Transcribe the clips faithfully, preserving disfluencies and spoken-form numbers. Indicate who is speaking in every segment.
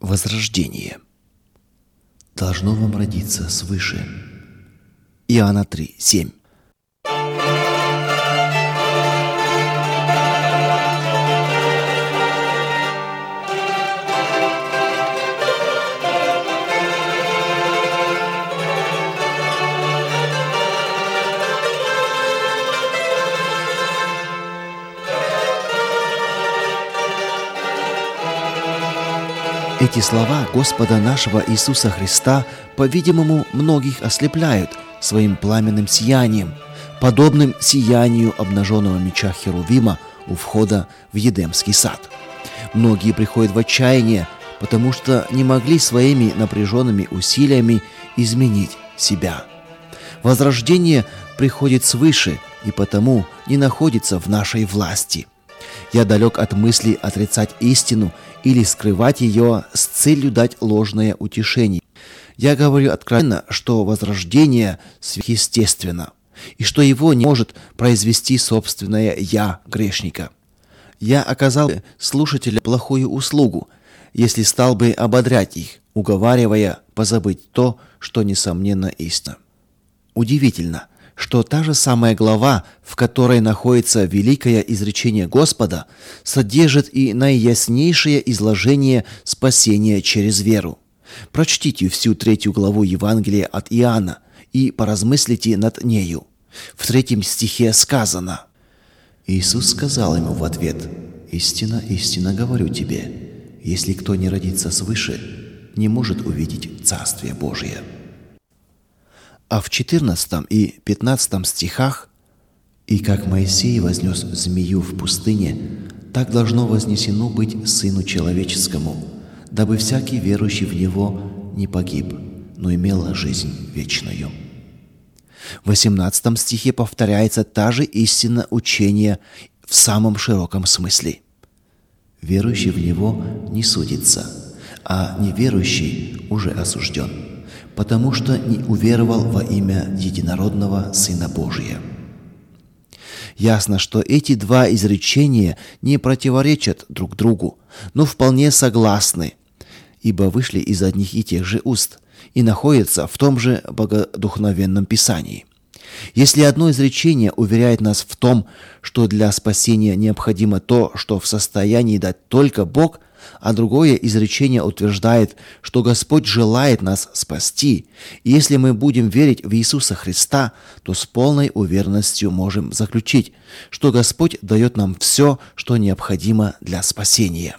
Speaker 1: Возрождение должно вам родиться свыше. Иоанна три, семь. Эти слова Господа нашего Иисуса Христа, по-видимому, многих ослепляют своим пламенным сиянием, подобным сиянию обнаженного меча Херувима у входа в Едемский сад. Многие приходят в отчаяние, потому что не могли своими напряженными усилиями изменить себя. Возрождение приходит свыше и потому не находится в нашей власти. Я далек от мысли отрицать истину или скрывать ее с целью дать ложное утешение. Я говорю откровенно, что возрождение сверхъестественно, и что его не может произвести собственное «я» грешника. Я оказал бы слушателям плохую услугу, если стал бы ободрять их, уговаривая позабыть то, что, несомненно, истина. Удивительно, что та же самая глава, в которой находится великое изречение Господа, содержит и наияснейшее изложение спасения через веру. Прочтите всю третью главу Евангелия от Иоанна и поразмыслите над нею. В третьем стихе сказано: «Иисус сказал ему в ответ: истинно, истинно говорю тебе, если кто не родится свыше, не может увидеть Царствие Божие». А в четырнадцатом и пятнадцатом стихах: «И как Моисей вознес змею в пустыне, так должно вознесено быть Сыну Человеческому, дабы всякий верующий в Него не погиб, но имел жизнь вечную». В восемнадцатом стихе повторяется та же истина учения в самом широком смысле. «Верующий в Него не судится, а неверующий уже осужден, потому что не уверовал во имя единородного Сына Божия». Ясно, что эти два изречения не противоречат друг другу, но вполне согласны, ибо вышли из одних и тех же уст и находятся в том же богодухновенном Писании. Если одно изречение уверяет нас в том, что для спасения необходимо то, что в состоянии дать только Бог, а другое изречение утверждает, что Господь желает нас спасти, и если мы будем верить в Иисуса Христа, то с полной уверенностью можем заключить, что Господь дает нам все, что необходимо для спасения.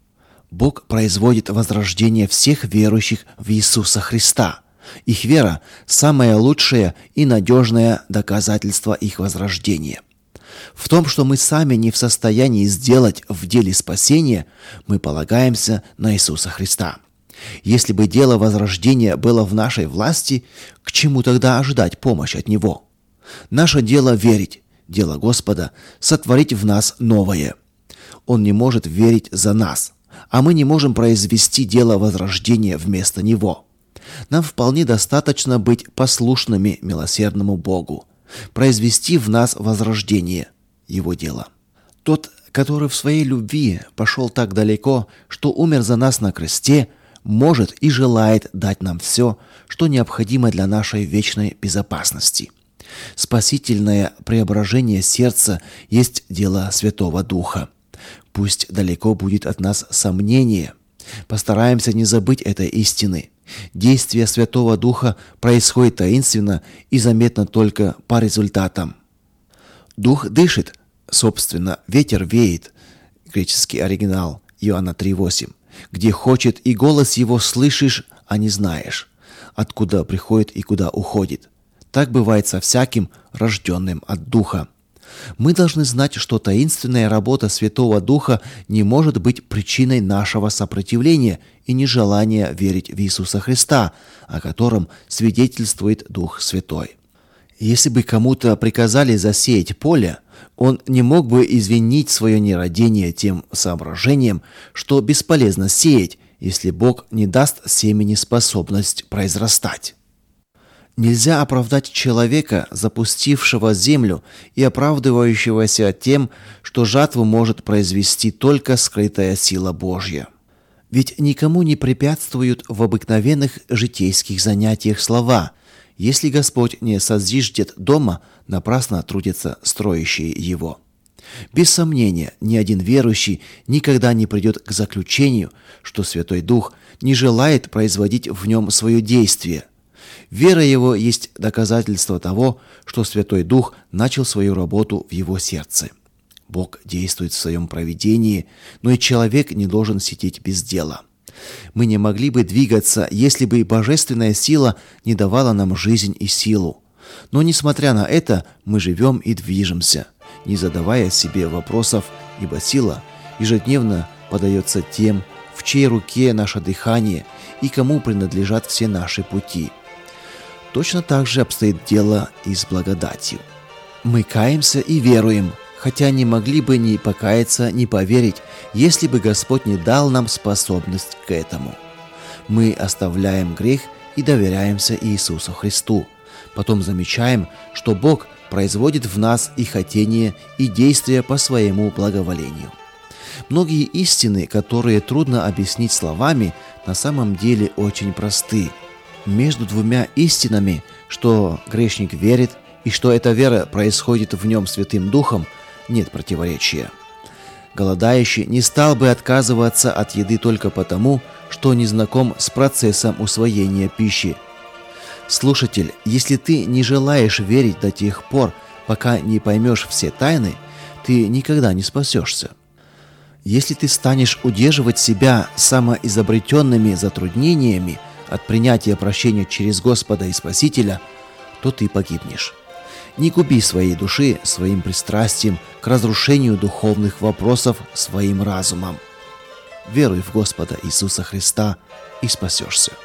Speaker 1: Бог производит возрождение всех верующих в Иисуса Христа. Их вера – самое лучшее и надежное доказательство их возрождения. В том, что мы сами не в состоянии сделать в деле спасения, мы полагаемся на Иисуса Христа. Если бы дело возрождения было в нашей власти, к чему тогда ожидать помощь от Него? Наше дело верить, дело Господа – сотворить в нас новое. Он не может верить за нас, а мы не можем произвести дело возрождения вместо Него. Нам вполне достаточно быть послушными милосердному Богу, произвести в нас возрождение, Его дело. Тот, который в своей любви пошел так далеко, что умер за нас на кресте, может и желает дать нам все, что необходимо для нашей вечной безопасности. Спасительное преображение сердца есть дело Святого Духа. Пусть далеко будет от нас сомнение. Постараемся не забыть этой истины. Действие Святого Духа происходит таинственно и заметно только по результатам. Дух дышит, собственно, ветер веет, греческий оригинал, Иоанна три восемь, где хочет, и голос его слышишь, а не знаешь, откуда приходит и куда уходит. Так бывает со всяким, рожденным от Духа. Мы должны знать, что таинственная работа Святого Духа не может быть причиной нашего сопротивления и нежелания верить в Иисуса Христа, о котором свидетельствует Дух Святой. Если бы кому-то приказали засеять поле, он не мог бы извинить свое нерадение тем соображением, что бесполезно сеять, если Бог не даст семени способность произрастать. Нельзя оправдать человека, запустившего землю и оправдывающегося тем, что жатву может произвести только скрытая сила Божья. Ведь никому не препятствуют в обыкновенных житейских занятиях слова: «Если Господь не созиждет дома, напрасно трудятся строящие его». Без сомнения, ни один верующий никогда не придет к заключению, что Святой Дух не желает производить в нем свое действие. Вера его есть доказательство того, что Святой Дух начал свою работу в его сердце. Бог действует в своем провидении, но и человек не должен сидеть без дела. Мы не могли бы двигаться, если бы божественная сила не давала нам жизнь и силу. Но, несмотря на это, мы живем и движемся, не задавая себе вопросов, ибо сила ежедневно подается тем, в чьей руке наше дыхание и кому принадлежат все наши пути. Точно так же обстоит дело и с благодатью. Мы каемся и веруем, хотя не могли бы ни покаяться, ни поверить, если бы Господь не дал нам способность к этому. Мы оставляем грех и доверяемся Иисусу Христу. Потом замечаем, что Бог производит в нас и хотение, и действия по своему благоволению. Многие истины, которые трудно объяснить словами, на самом деле очень просты. Между двумя истинами, что грешник верит и что эта вера происходит в нем Святым Духом, нет противоречия. Голодающий не стал бы отказываться от еды только потому, что не знаком с процессом усвоения пищи. Слушатель, если ты не желаешь верить до тех пор, пока не поймешь все тайны, ты никогда не спасешься. Если ты станешь удерживать себя самоизобретенными затруднениями от принятия прощения через Господа и Спасителя, то ты погибнешь. Не губи своей души своим пристрастием к разрушению духовных вопросов своим разумом. Веруй в Господа Иисуса Христа и спасешься.